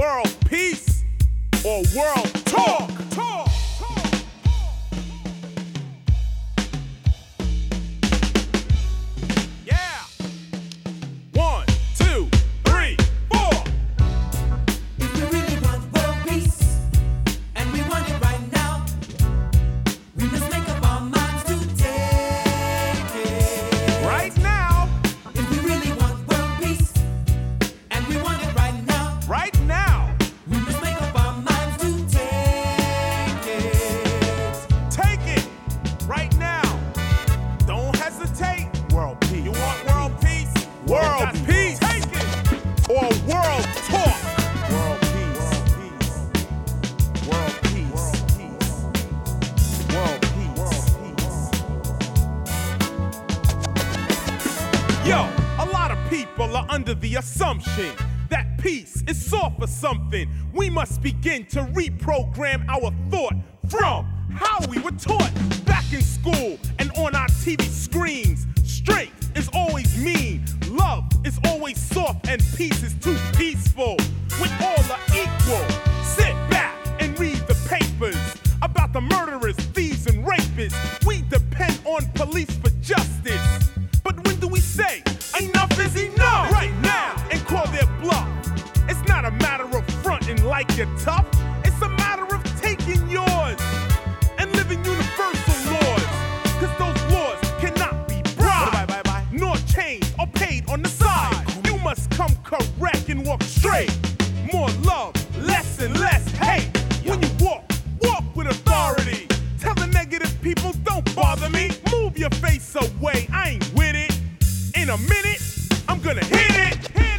World peace or world talk? Yeah. 1, 2, 3, 4. If we really want world peace, and we want it right now, we must make up our minds to take it. Right now. If we really want world peace, and we want it right now, Right now. we must make up our minds to take it. Take it right now. Don't hesitate. World peace. You want world peace? World peace. Take it. Or world talk. World peace. World peace. World peace. Yo, a lot of people are under the assumption that peace is soft or something. We must begin to reprogram our thought from how we were taught back in school and on our TV screens. Strength is always mean, love is always soft, and peace is too peaceful. When all are equal, sit back and read the papers about the murderers, thieves, and rapists. We depend on police for justice. But when do we say enough is enough? Right now, and call their bluff. It's not a matter of fronting like you're tough. It's a matter of taking yours and living universal laws. Cause those laws cannot be bribed, nor changed or paid on the side. You must come correct and walk straight. More love, less and less hate. When you walk with authority. Tell the negative people, don't bother me. Move your face away, I ain't with it. In a minute, I'm gonna hit it.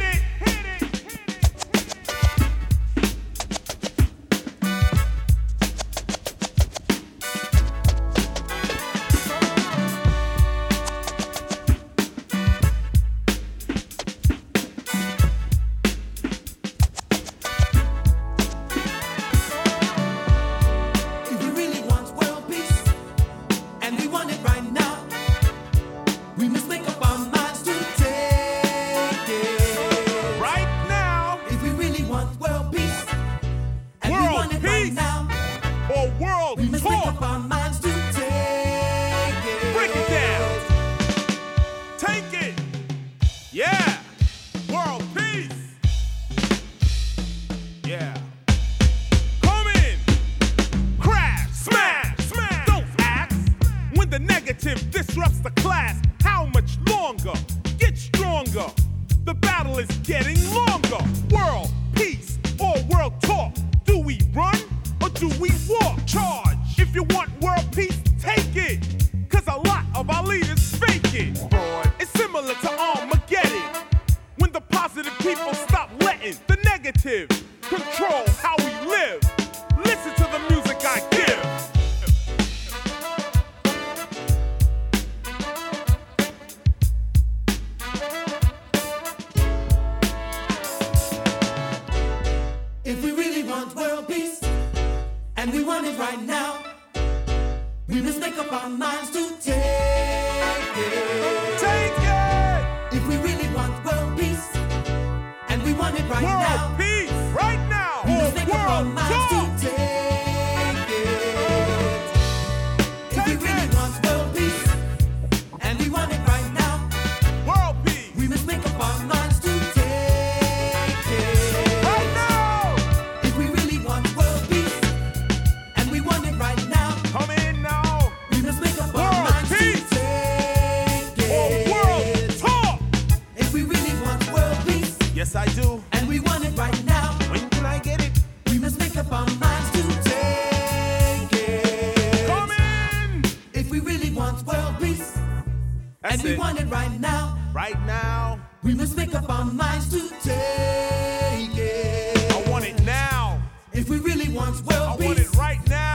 If we really want world peace, and we want it right now, we must make up our minds to take it. Right now, If we really want world peace, and we World want it right peace. now, or world we must make up talk. our minds to take it. Break it down. Take it. Yeah. World peace. Yeah. Come in. Crash. Smash. Don't ask. When the negative disrupts the class, how much longer? Get stronger. The battle is getting longer. World peace or world talk. Do we run or do we walk? Charge. If you want world peace, take it. Cause a lot of our leaders fake it. It's similar to Armageddon. When the positive people stop letting the negative control how we live. Listen to the music I give. If we really want world peace, and we want it right now, we must make up our minds to take it. Take it! If we really want world peace, and we want it right now, World peace right now. we Or must make up our world minds talk. to take it. If we Take really it. want world peace, and we want it right now, World peace we must make up our minds to take it. right now. If we really want world peace, and we want it right now, Come in now. we must make up our World minds peace. to take Or world it. talk. If we really want world peace, Yes, I do. and we want it right now, When can I get it? we must make up our minds to take it. Come in. If we really want world peace, That's and we it. want it right now, Right now. we must make up our minds to take it. I want it now. If we really want I world want peace, it right now.